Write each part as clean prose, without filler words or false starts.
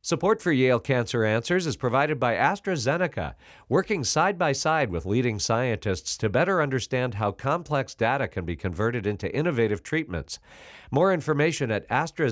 Support for Yale Cancer Answers is provided by AstraZeneca, working side by side with leading scientists to better understand how complex data can be converted into innovative treatments. More information at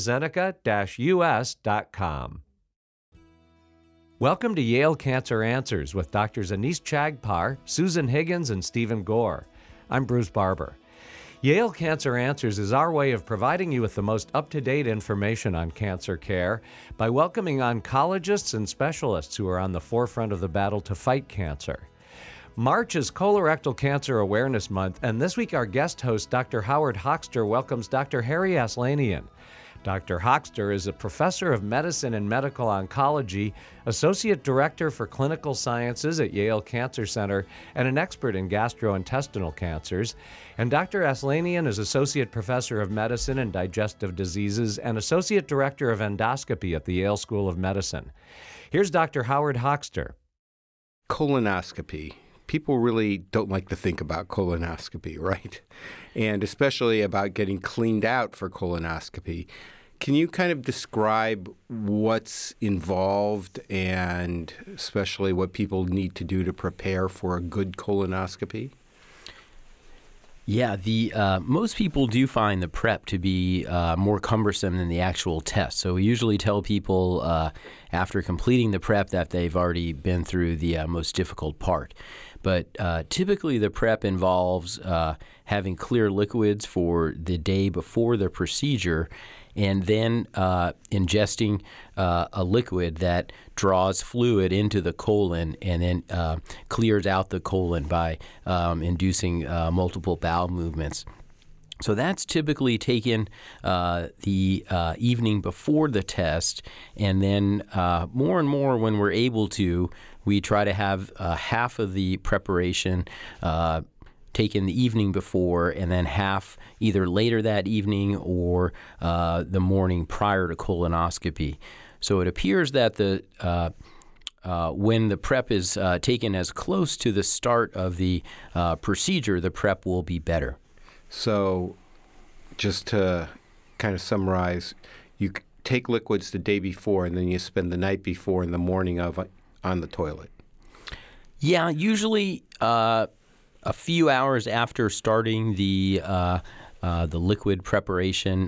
AstraZeneca-US.com. Welcome to Yale Cancer Answers with Drs. Anees Chagpar, Susan Higgins, and Stephen Gore. I'm Bruce Barber. Yale Cancer Answers is our way of providing you with the most up-to-date information on cancer care by welcoming oncologists and specialists who are on the forefront of the battle to fight cancer. March is Colorectal Cancer Awareness Month, and this week our guest host, Dr. Howard Hochster, welcomes Dr. Harry Aslanian. Dr. Hochster is a professor of medicine and medical oncology, associate director for clinical sciences at Yale Cancer Center, and an expert in gastrointestinal cancers. And Dr. Aslanian is associate professor of medicine and digestive diseases and associate director of endoscopy at the Yale School of Medicine. Here's Dr. Howard Hochster. Colonoscopy. People really don't like to think about colonoscopy, right? And especially about getting cleaned out for colonoscopy. Can you kind of describe what's involved and especially what people need to do to prepare for a good colonoscopy? Yeah, most people do find the prep to be more cumbersome than the actual test. So we usually tell people after completing the prep that they've already been through the most difficult part. But typically the prep involves having clear liquids for the day before the procedure and then ingesting a liquid that draws fluid into the colon and then clears out the colon by inducing multiple bowel movements. So that's typically taken the evening before the test, and then more and more when we're able to, we try to have half of the preparation taken the evening before and then half either later that evening or the morning prior to colonoscopy. So it appears that when the prep is taken as close to the start of the procedure, the prep will be better. So just to kind of summarize, you take liquids the day before and then you spend the night before and the morning of on the toilet. Yeah, usually a few hours after starting the liquid preparation,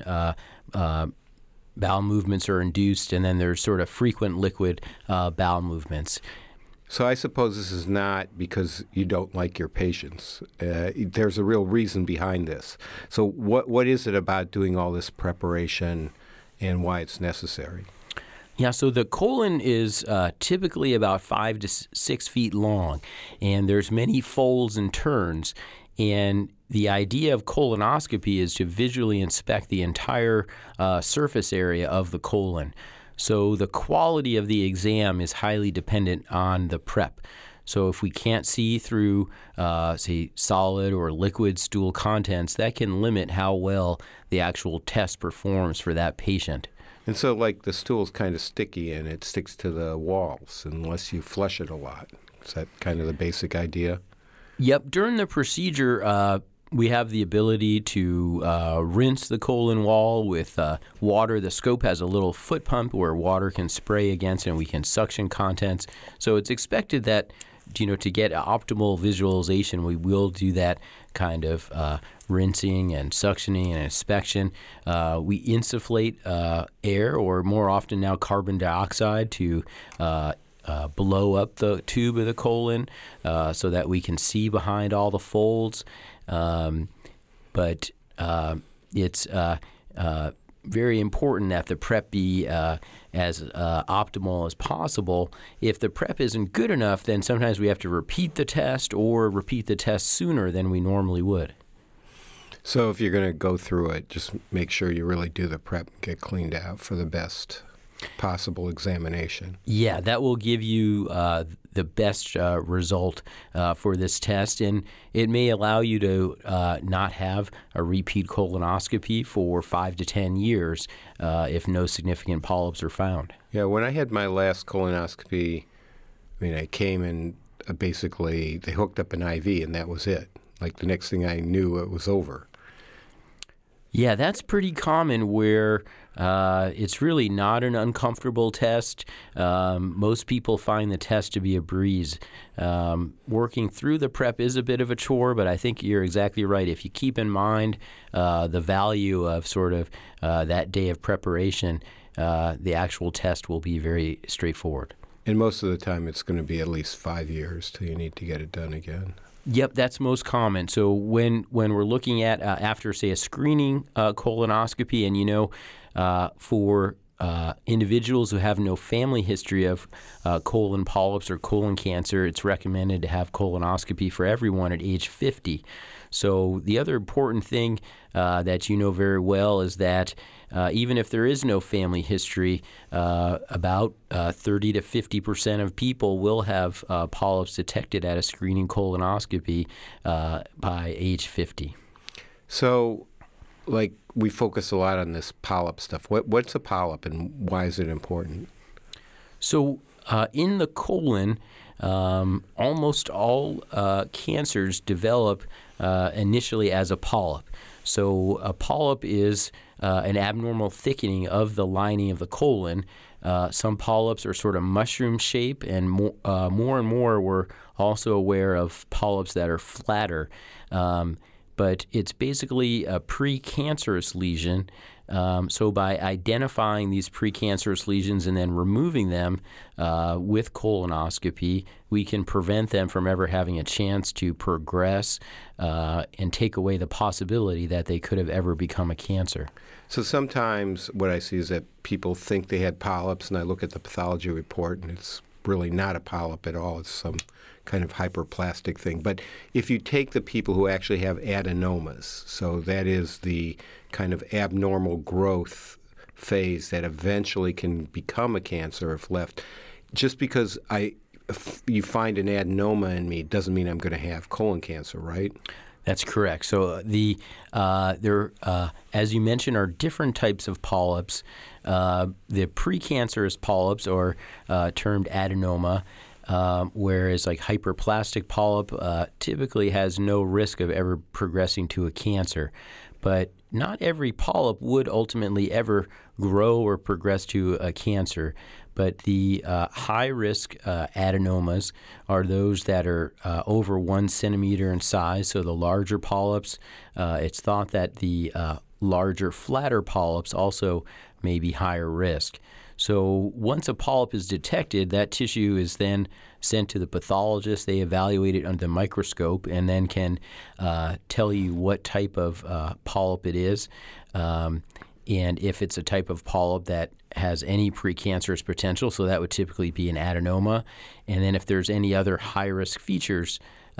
bowel movements are induced, and then there's sort of frequent liquid bowel movements. So I suppose this is not because you don't like your patients. There's a real reason behind this. So what is it about doing all this preparation and why it's necessary? Yeah, so the colon is typically about 5 to 6 feet long, and there's many folds and turns. And the idea of colonoscopy is to visually inspect the entire surface area of the colon. So the quality of the exam is highly dependent on the prep. So if we can't see through, say, solid or liquid stool contents, that can limit how well the actual test performs for that patient. And so, like, the stool's kind of sticky and it sticks to the walls unless you flush it a lot. Is that kind of the basic idea? Yep. During the procedure, we have the ability to rinse the colon wall with water. The scope has a little foot pump where water can spray against it and we can suction contents. So it's expected that, to get optimal visualization, we will do that kind of rinsing and suctioning and inspection. We insufflate air, or more often now carbon dioxide, to blow up the tube of the colon so that we can see behind all the folds. But it's very important that the prep be as optimal as possible. If the prep isn't good enough, then sometimes we have to repeat the test or repeat the test sooner than we normally would. So if you're going to go through it, just make sure you really do the prep and get cleaned out for the best possible examination. Yeah, that will give you the best result for this test, and it may allow you to not have a repeat colonoscopy for 5 to 10 years if no significant polyps are found. Yeah, when I had my last colonoscopy, I came and basically they hooked up an IV and that was it. Like the next thing I knew, it was over. Yeah, that's pretty common where it's really not an uncomfortable test. Most people find the test to be a breeze. Working through the prep is a bit of a chore, but I think you're exactly right. If you keep in mind the value of sort of that day of preparation, the actual test will be very straightforward. And most of the time it's going to be at least 5 years till you need to get it done again. Yep, that's most common. So when we're looking at after, say, a screening colonoscopy, and for individuals who have no family history of colon polyps or colon cancer, it's recommended to have colonoscopy for everyone at age 50. So the other important thing that you know very well is that even if there is no family history, about 30 to 50% of people will have polyps detected at a screening colonoscopy by age 50. So, we focus a lot on this polyp stuff. What's a polyp and why is it important? So in the colon, almost all cancers develop initially as a polyp. So a polyp is an abnormal thickening of the lining of the colon. Some polyps are sort of mushroom shape, and more and more we're also aware of polyps that are flatter. But it's basically a precancerous lesion. So by identifying these precancerous lesions and then removing them with colonoscopy, we can prevent them from ever having a chance to progress and take away the possibility that they could have ever become a cancer. So sometimes what I see is that people think they had polyps, and I look at the pathology report, and it's really not a polyp at all. It's some kind of hyperplastic thing. But if you take the people who actually have adenomas, so that is the kind of abnormal growth phase that eventually can become a cancer if left, just because you find an adenoma in me doesn't mean I'm going to have colon cancer, right? That's correct. So there, as you mentioned, are different types of polyps. The precancerous polyps are termed adenoma, whereas like hyperplastic polyp typically has no risk of ever progressing to a cancer. But not every polyp would ultimately ever grow or progress to a cancer. But the high-risk adenomas are those that are over 1 centimeter in size, so the larger polyps. It's thought that the larger, flatter polyps also may be higher risk. So once a polyp is detected, that tissue is then sent to the pathologist. They evaluate it under the microscope and then can tell you what type of polyp it is. And if it's a type of polyp that has any precancerous potential, so that would typically be an adenoma. And then if there's any other high-risk features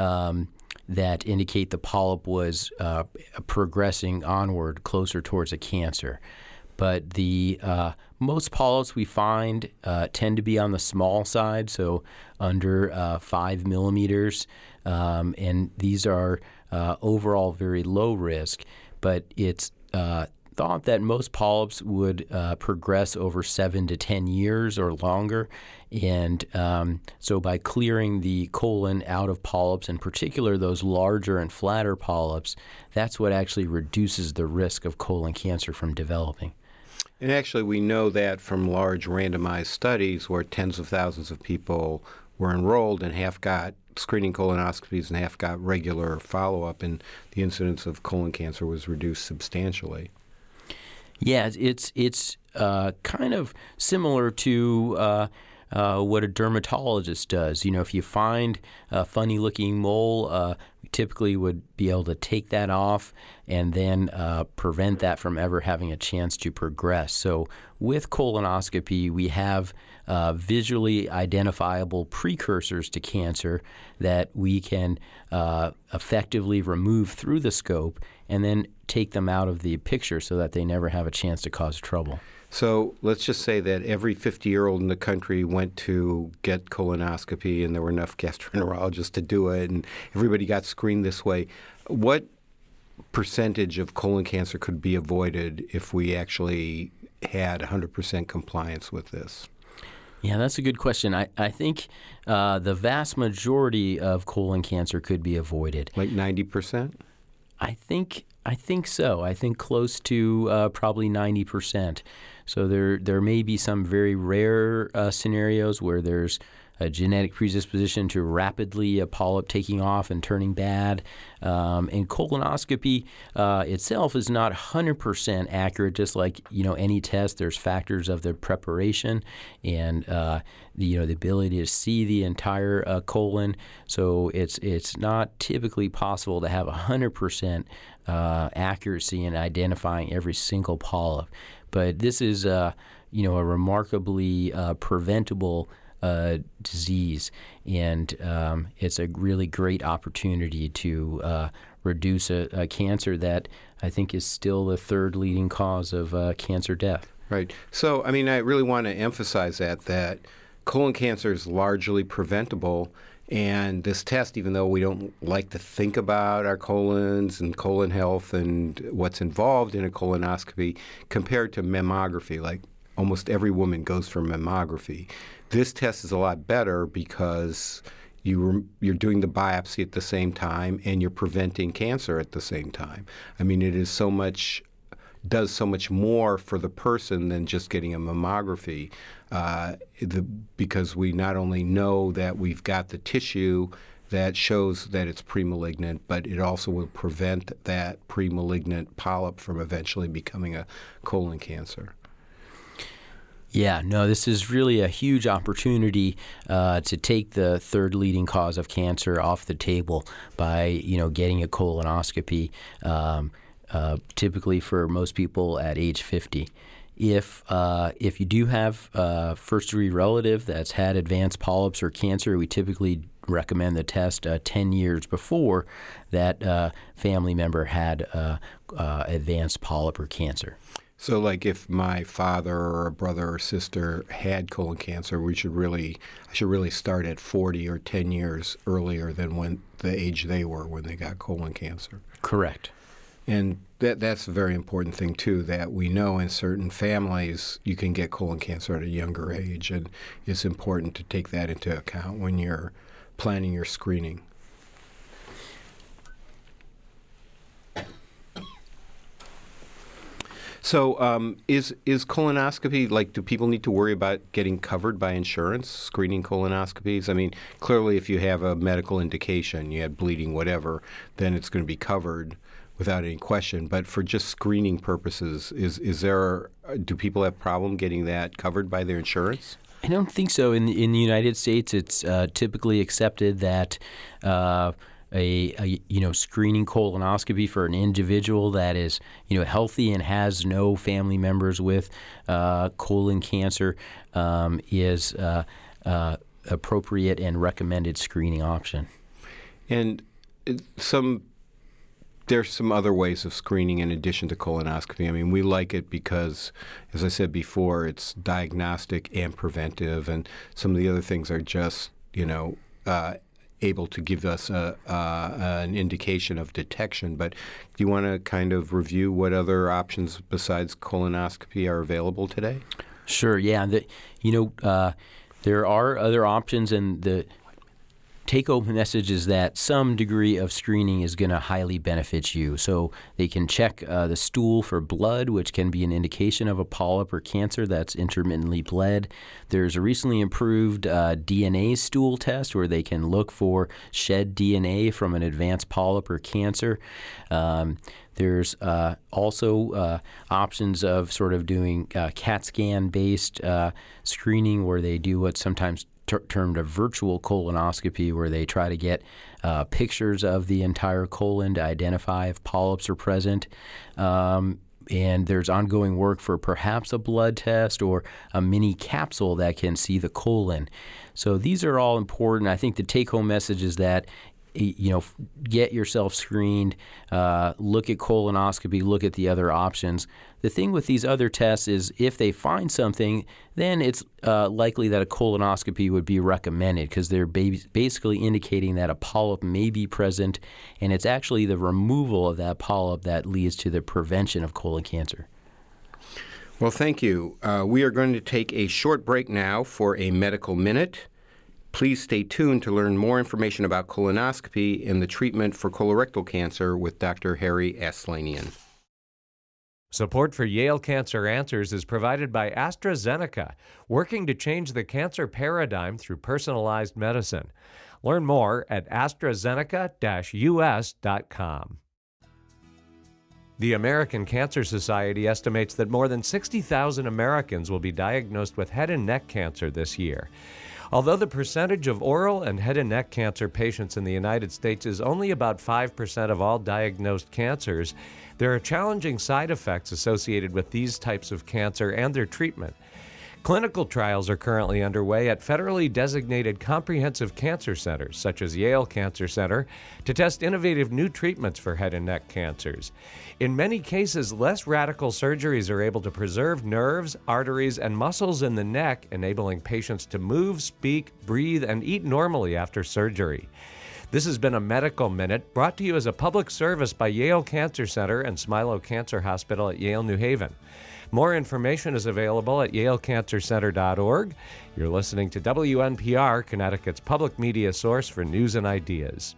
that indicate the polyp was progressing onward closer towards a cancer. But the most polyps we find tend to be on the small side, so under 5 millimeters, and these are overall very low risk. But it's thought that most polyps would progress over 7 to 10 years or longer. And so by clearing the colon out of polyps, in particular those larger and flatter polyps, that's what actually reduces the risk of colon cancer from developing. And actually, we know that from large randomized studies where tens of thousands of people were enrolled and half got screening colonoscopies and half got regular follow-up, and the incidence of colon cancer was reduced substantially. Yeah, it's kind of similar to what a dermatologist does. If you find a funny-looking mole, we typically would be able to take that off and then prevent that from ever having a chance to progress. So with colonoscopy, we have visually identifiable precursors to cancer that we can effectively remove through the scope and then take them out of the picture so that they never have a chance to cause trouble. So let's just say that every 50-year-old in the country went to get colonoscopy and there were enough gastroenterologists to do it and everybody got screened this way. What percentage of colon cancer could be avoided if we actually had 100% compliance with this? Yeah, that's a good question. I think the vast majority of colon cancer could be avoided. Like 90%? I think I think so. I think close to probably 90%. So there may be some very rare scenarios where there's a genetic predisposition to rapidly a polyp taking off and turning bad. And colonoscopy itself is not 100% accurate. Just like any test, there's factors of the preparation and the ability to see the entire colon. So it's not typically possible to have 100% accuracy in identifying every single polyp. But this is a remarkably preventable disease, and it's a really great opportunity to reduce a cancer that I think is still the third leading cause of cancer death. Right. So, I really want to emphasize that colon cancer is largely preventable, and this test, even though we don't like to think about our colons and colon health and what's involved in a colonoscopy compared to mammography, like almost every woman goes for mammography. This test is a lot better because you're doing the biopsy at the same time and you're preventing cancer at the same time. It is does so much more for the person than just getting a mammography, because we not only know that we've got the tissue that shows that it's premalignant, but it also will prevent that premalignant polyp from eventually becoming a colon cancer. Yeah, no, this is really a huge opportunity to take the third leading cause of cancer off the table by, getting a colonoscopy, typically for most people at age 50. If you do have a first-degree relative that's had advanced polyps or cancer, we typically recommend the test 10 years before that family member had advanced polyp or cancer. So, like, if my father or a brother or sister had colon cancer, I should really start at 40 or 10 years earlier than when the age they were when they got colon cancer. Correct. And that's a very important thing, too, that we know in certain families you can get colon cancer at a younger age, and it's important to take that into account when you're planning your screening. So is colonoscopy, do people need to worry about getting covered by insurance, screening colonoscopies? Clearly if you have a medical indication, you had bleeding, whatever, then it's going to be covered without any question. But for just screening purposes, do people have problem getting that covered by their insurance? I don't think so. In the United States, it's typically accepted that a screening colonoscopy for an individual that is healthy and has no family members with colon cancer is appropriate and recommended screening option. And there's some other ways of screening in addition to colonoscopy. We like it because, as I said before, it's diagnostic and preventive, and some of the other things are just able to give us an indication of detection. But do you want to kind of review what other options besides colonoscopy are available today? Sure. Yeah. There are other options, and the take-home message is that some degree of screening is going to highly benefit you. So they can check the stool for blood, which can be an indication of a polyp or cancer that's intermittently bled. There's a recently improved DNA stool test where they can look for shed DNA from an advanced polyp or cancer. There's also options of sort of doing CAT scan-based screening where they do what's sometimes termed a virtual colonoscopy, where they try to get pictures of the entire colon to identify if polyps are present. And there's ongoing work for perhaps a blood test or a mini capsule that can see the colon. So these are all important. I think the take-home message is that get yourself screened, look at colonoscopy, look at the other options. The thing with these other tests is if they find something, then it's likely that a colonoscopy would be recommended because they're basically indicating that a polyp may be present, and it's actually the removal of that polyp that leads to the prevention of colon cancer. Well, thank you. We are going to take a short break now for a medical minute. Please stay tuned to learn more information about colonoscopy and the treatment for colorectal cancer with Dr. Harry Aslanian. Support for Yale Cancer Answers is provided by AstraZeneca, working to change the cancer paradigm through personalized medicine. Learn more at AstraZeneca-US.com. The American Cancer Society estimates that more than 60,000 Americans will be diagnosed with head and neck cancer this year. Although the percentage of oral and head and neck cancer patients in the United States is only about 5% of all diagnosed cancers, there are challenging side effects associated with these types of cancer and their treatment. Clinical trials are currently underway at federally designated comprehensive cancer centers, such as Yale Cancer Center, to test innovative new treatments for head and neck cancers. In many cases, less radical surgeries are able to preserve nerves, arteries, and muscles in the neck, enabling patients to move, speak, breathe, and eat normally after surgery. This has been a Medical Minute brought to you as a public service by Yale Cancer Center and Smilow Cancer Hospital at Yale, New Haven. More information is available at yalecancercenter.org. You're listening to WNPR, Connecticut's public media source for news and ideas.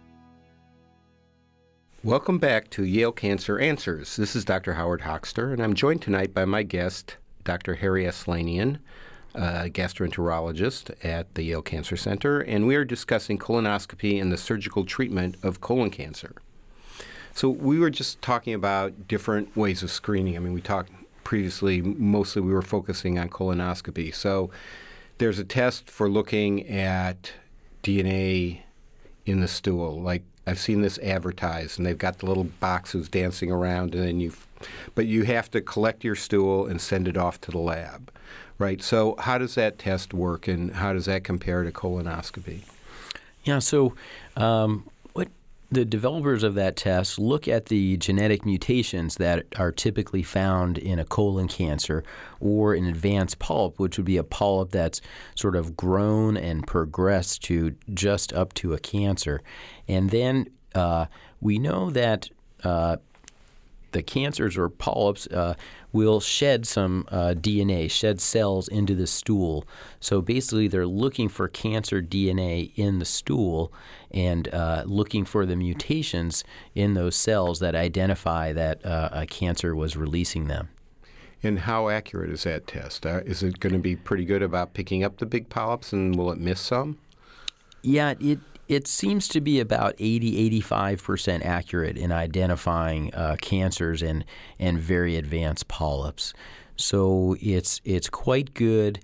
Welcome back to Yale Cancer Answers. This is Dr. Howard Hochster, and I'm joined tonight by my guest, Dr. Harry Aslanian, gastroenterologist at the Yale Cancer Center, and we are discussing colonoscopy and the surgical treatment of colon cancer. So we were just talking about different ways of screening. I mean, we talked previously, mostly we were focusing on colonoscopy. So there's a test for looking at DNA in the stool. Like I've seen this advertised, and they've got the little boxes dancing around, and then but you have to collect your stool and send it off to the lab, right? So how does that test work, and how does that compare to colonoscopy? Yeah, so what the developers of that test look at the genetic mutations that are typically found in a colon cancer or an advanced polyp, which would be a polyp that's sort of grown and progressed to just up to a cancer. And then we know that the cancers or polyps will shed some DNA, shed cells into the stool. So basically they're looking for cancer DNA in the stool and looking for the mutations in those cells that identify that a cancer was releasing them. And how accurate is that test? Is it going to be pretty good about picking up the big polyps, and will it miss some? Yeah, it seems to be about 80-85% accurate in identifying cancers and very advanced polyps. So it's quite good.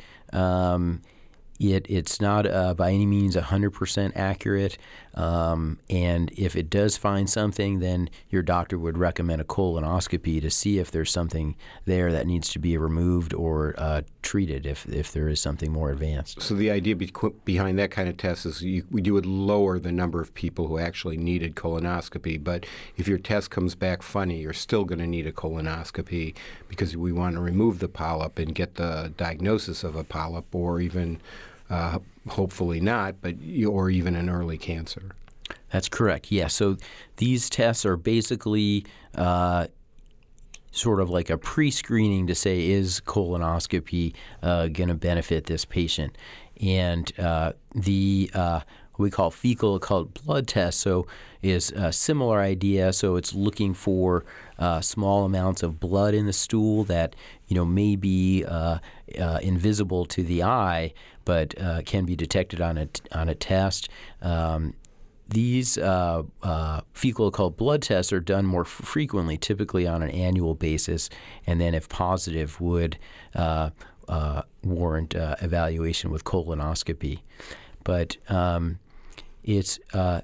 It's not by any means 100% accurate. And if it does find something, then your doctor would recommend a colonoscopy to see if there's something there that needs to be removed or treated if there is something more advanced. So the idea behind that kind of test is you would lower the number of people who actually needed colonoscopy. But if your test comes back funny, you're still going to need a colonoscopy because we want to remove the polyp and get the diagnosis of a polyp, or even hopefully not, or even an early cancer. That's correct. Yeah. So these tests are basically sort of like a pre-screening to say, is colonoscopy going to benefit this patient? And the what we call fecal occult blood test, so is a similar idea. So it's looking for small amounts of blood in the stool that may be invisible to the eye, but can be detected on a test. These fecal occult blood tests are done more frequently, typically on an annual basis, and then if positive would warrant evaluation with colonoscopy. But it's,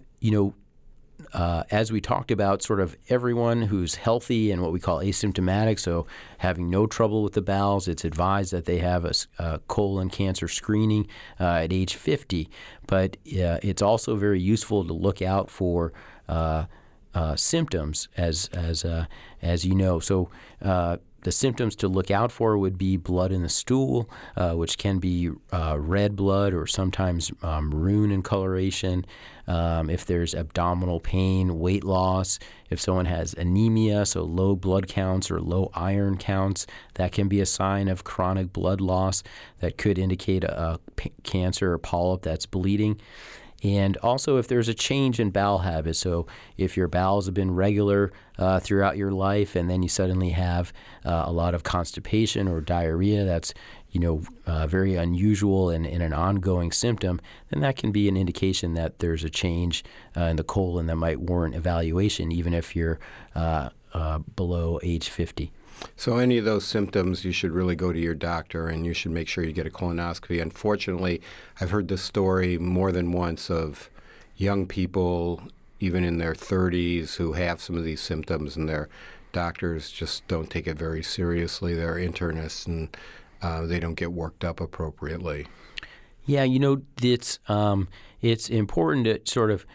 as we talked about, sort of everyone who's healthy and what we call asymptomatic, so having no trouble with the bowels, it's advised that they have a colon cancer screening at age 50. But it's also very useful to look out for symptoms, as you know. So the symptoms to look out for would be blood in the stool, which can be red blood or sometimes maroon in coloration. If there's abdominal pain, weight loss, if someone has anemia, so low blood counts or low iron counts, that can be a sign of chronic blood loss that could indicate a cancer or polyp that's bleeding. And also if there's a change in bowel habits, so if your bowels have been regular throughout your life and then you suddenly have a lot of constipation or diarrhea, that's very unusual and an ongoing symptom, then that can be an indication that there's a change in the colon that might warrant evaluation, even if you're below age 50. So any of those symptoms, you should really go to your doctor and you should make sure you get a colonoscopy. Unfortunately, I've heard this story more than once of young people, even in their 30s, who have some of these symptoms and their doctors just don't take it very seriously. They're internists and they don't get worked up appropriately. Yeah, it's important to sort of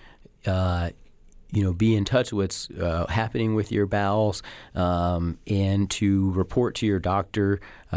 be in touch with what's happening with your bowels, and to report to your doctor,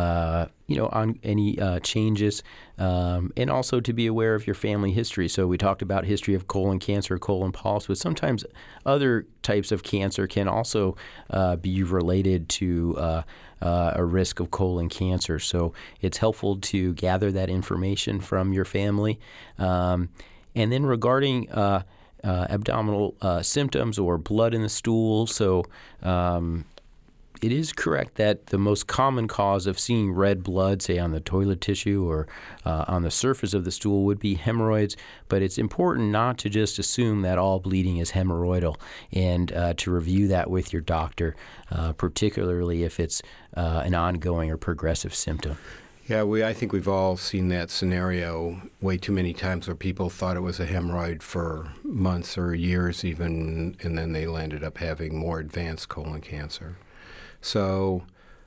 on any changes, and also to be aware of your family history. So we talked about history of colon cancer, colon polyps, but sometimes other types of cancer can also be related to a risk of colon cancer. So it's helpful to gather that information from your family. And then regarding abdominal symptoms or blood in the stool. So it is correct that the most common cause of seeing red blood, say on the toilet tissue or on the surface of the stool, would be hemorrhoids. But it's important not to just assume that all bleeding is hemorrhoidal, and to review that with your doctor, particularly if it's an ongoing or progressive symptom. Yeah, I think we've all seen that scenario way too many times where people thought it was a hemorrhoid for months or years even, and then they ended up having more advanced colon cancer. So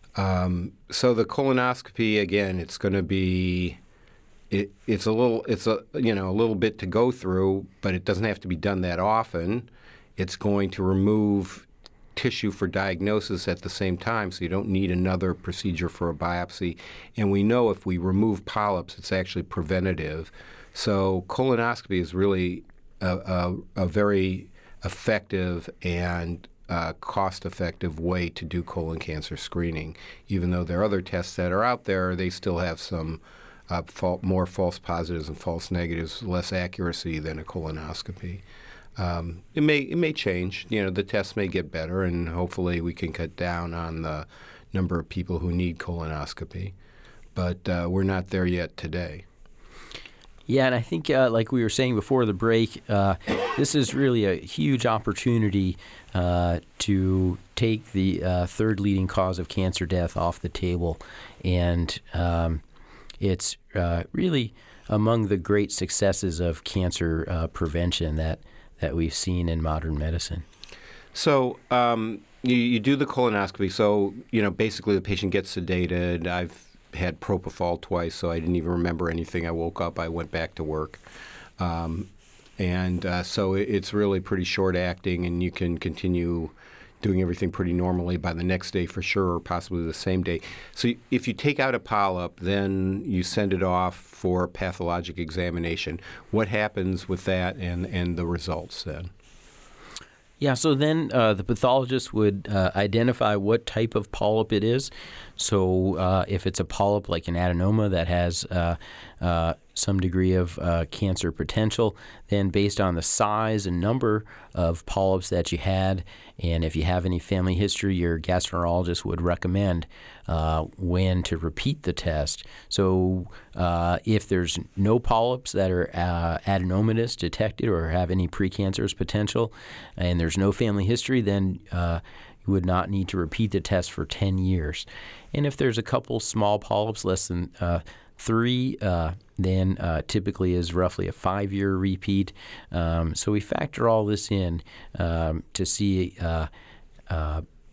the colonoscopy, again, it's going to be it's a little bit to go through, but it doesn't have to be done that often. It's going to remove tissue for diagnosis at the same time, so you don't need another procedure for a biopsy. And we know if we remove polyps, it's actually preventative. So colonoscopy is really a very effective and cost-effective way to do colon cancer screening. Even though there are other tests that are out there, they still have some more false positives and false negatives, less accuracy than a colonoscopy. It may change. The tests may get better, and hopefully we can cut down on the number of people who need colonoscopy. But we're not there yet today. Yeah, and I think, like we were saying before the break, this is really a huge opportunity to take the third leading cause of cancer death off the table. And it's really among the great successes of cancer prevention that we've seen in modern medicine. So you do the colonoscopy. So, basically the patient gets sedated. I've had propofol twice, so I didn't even remember anything. I woke up, I went back to work. So it's really pretty short acting, and you can continue doing everything pretty normally by the next day for sure, or possibly the same day. So if you take out a polyp, then you send it off for pathologic examination. What happens with that and the results then? Yeah, so then the pathologist would identify what type of polyp it is. So if it's a polyp like an adenoma that has some degree of cancer potential, then based on the size and number of polyps that you had, and if you have any family history, your gastroenterologist would recommend when to repeat the test. So if there's no polyps that are adenomatous detected or have any precancerous potential, and there's no family history, then you would not need to repeat the test for 10 years. And if there's a couple small polyps, less than 3, then typically is roughly a 5-year repeat. So we factor all this in to see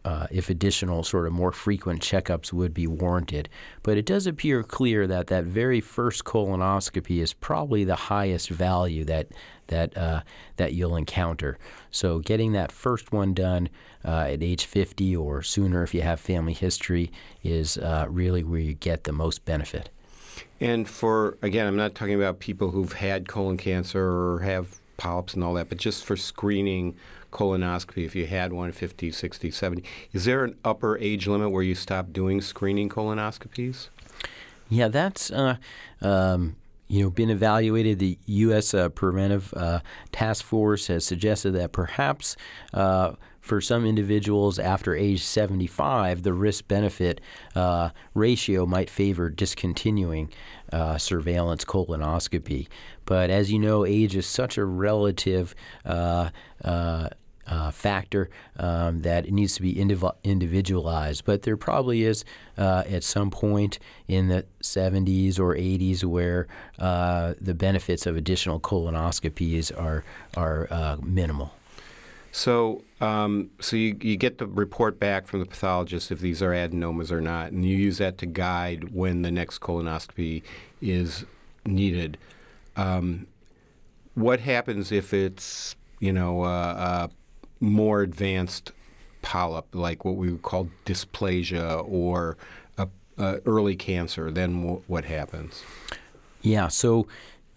if additional sort of more frequent checkups would be warranted. But it does appear clear that that very first colonoscopy is probably the highest value that you'll encounter. So getting that first one done at age 50 or sooner if you have family history is really where you get the most benefit. And again, I'm not talking about people who've had colon cancer or have polyps and all that, but just for screening colonoscopy, if you had one 50, 60, 70, is there an upper age limit where you stop doing screening colonoscopies? Yeah, that's been evaluated. The U.S. Preventive Task Force has suggested that perhaps for some individuals after age 75, the risk-benefit ratio might favor discontinuing surveillance colonoscopy. But as you know, age is such a relative factor that it needs to be individualized. But there probably is at some point in the 70s or 80s where the benefits of additional colonoscopies are minimal. So you get the report back from the pathologist if these are adenomas or not, and you use that to guide when the next colonoscopy is needed. What happens if it's, a more advanced polyp, like what we would call dysplasia or early cancer? Then what happens? Yeah, so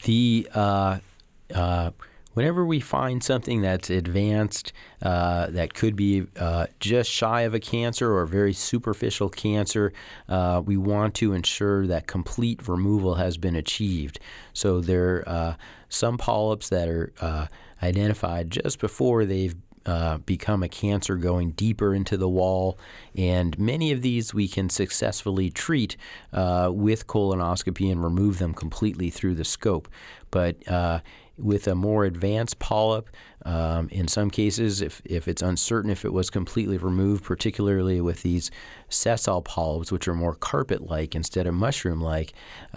whenever we find something that's advanced that could be just shy of a cancer or a very superficial cancer, we want to ensure that complete removal has been achieved. So there are some polyps that are identified just before they've become a cancer going deeper into the wall, and many of these we can successfully treat with colonoscopy and remove them completely through the scope. But with a more advanced polyp, in some cases, if it's uncertain if it was completely removed, particularly with these sessile polyps, which are more carpet-like instead of mushroom-like,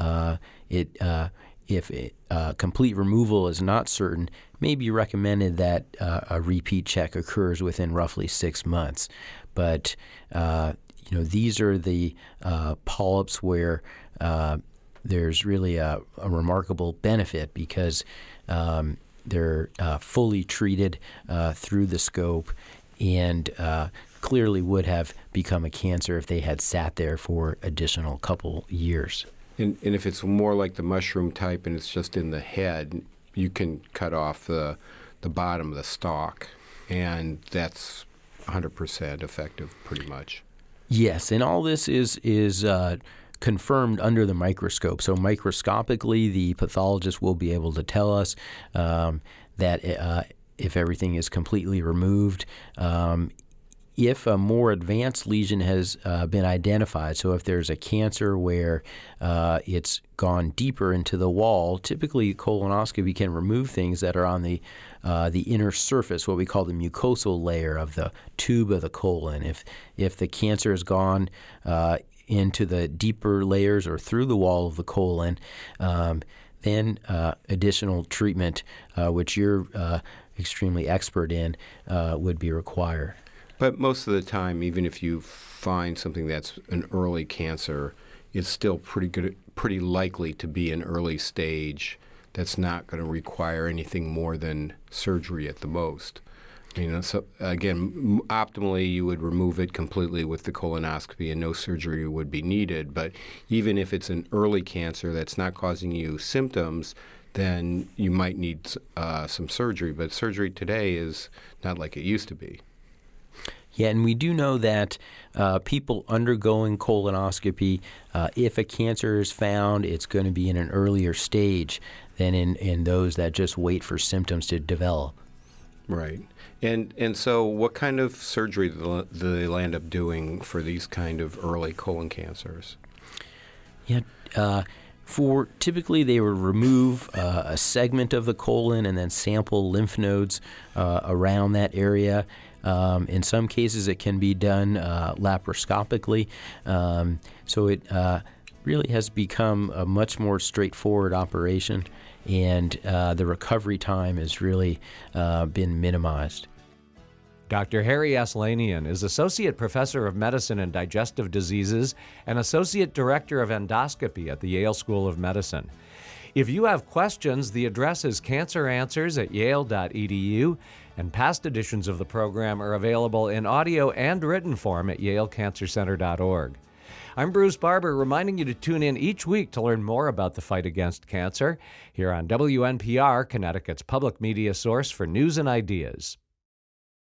if complete removal is not certain, it may be recommended that a repeat check occurs within roughly 6 months. But these are the polyps where there's really a remarkable benefit because they're fully treated through the scope and clearly would have become a cancer if they had sat there for additional couple years. And if it's more like the mushroom type and it's just in the head, you can cut off the bottom of the stalk, and that's 100% effective pretty much. Yes, and all this is confirmed under the microscope. So microscopically, the pathologist will be able to tell us that if everything is completely removed. If a more advanced lesion has been identified, so if there's a cancer where it's gone deeper into the wall, typically colonoscopy can remove things that are on the inner surface, what we call the mucosal layer of the tube of the colon. If the cancer has gone into the deeper layers or through the wall of the colon, then additional treatment, which you're extremely expert in, would be required. But most of the time, even if you find something that's an early cancer, it's still pretty likely to be an early stage that's not going to require anything more than surgery at the most. So again, optimally, you would remove it completely with the colonoscopy and no surgery would be needed. But even if it's an early cancer that's not causing you symptoms, then you might need some surgery. But surgery today is not like it used to be. Yeah, and we do know that people undergoing colonoscopy, if a cancer is found, it's going to be in an earlier stage than in those that just wait for symptoms to develop. Right. And so what kind of surgery do they end up doing for these kind of early colon cancers? Yeah, typically they would remove a segment of the colon and then sample lymph nodes around that area. In some cases, it can be done laparoscopically. So it really has become a much more straightforward operation, and the recovery time has really been minimized. Dr. Harry Aslanian is Associate Professor of Medicine and Digestive Diseases and Associate Director of Endoscopy at the Yale School of Medicine. If you have questions, the address is canceranswers@yale.edu, and past editions of the program are available in audio and written form at yalecancercenter.org. I'm Bruce Barber, reminding you to tune in each week to learn more about the fight against cancer here on WNPR, Connecticut's public media source for news and ideas.